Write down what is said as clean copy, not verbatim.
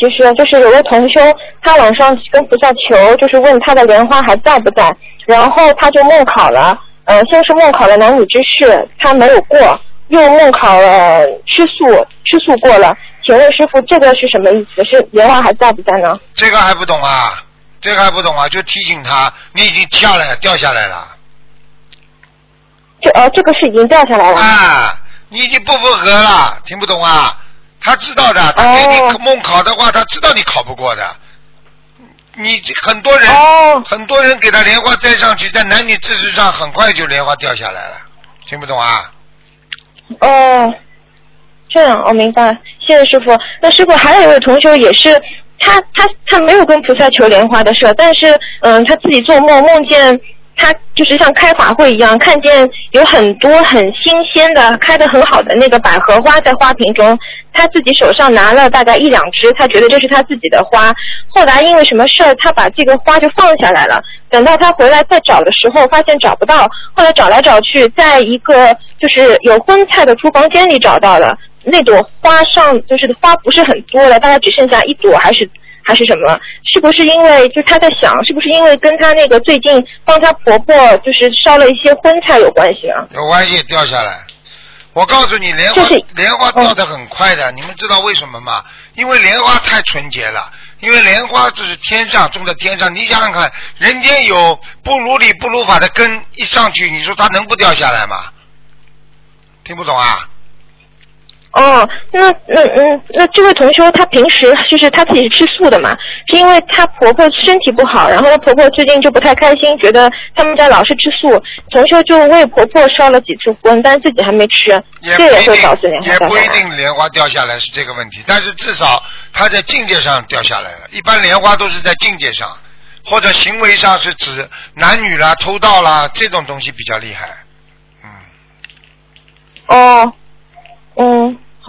就是有个同修，他晚上跟菩萨求，就是问他的莲花还在不在，然后他就梦考了，先是梦考了男女之事，他没有过，又梦考了吃素过了。请问师父，这个是什么意思？是莲花还在不在呢？ 这个还不懂啊？就提醒他，你已经掉下来了。 这个是已经掉下来了啊，你已经不符合了，听不懂啊？他知道的，他给你梦考的话，他知道你考不过的。你很多人给他莲花摘上去，在男女之事上很快就莲花掉下来了，听不懂啊？ 这样我明白，谢谢师父。那师父还有一位同修也是，他没有跟菩萨求莲花的事，但是他自己做梦见他就是像开法会一样，看见有很多很新鲜的开得很好的那个百合花在花瓶中，他自己手上拿了大概1-2支，他觉得这是他自己的花。后来因为什么事儿，他把这个花就放下来了，等到他回来再找的时候发现找不到，后来找来找去在一个就是有荤菜的厨房间里找到了，那朵花上就是花不是很多了，大概只剩下1朵还是什么？是不是因为就他在想，是不是因为跟他那个最近帮他婆婆就是烧了一些荤菜有关系啊？ 有关系，掉下来。我告诉你，莲花掉得很快的，你们知道为什么吗？因为莲花太纯洁了，因为莲花这是天上种在天上，你想想看，人间有不如理不如法的根一上去，你说它能不掉下来吗？听不懂啊？ 那这位同修他平时就是他自己是吃素的嘛，是因为他婆婆身体不好，然后他婆婆最近就不太开心，觉得他们家老是吃素，同修就为婆婆烧了几次荤，但自己还没吃，这也会导致莲花掉下来。也不一定莲花掉下来是这个问题，但是至少他在境界上掉下来了。一般莲花都是在境界上，或者行为上是指男女啦、偷盗啦这种东西比较厉害。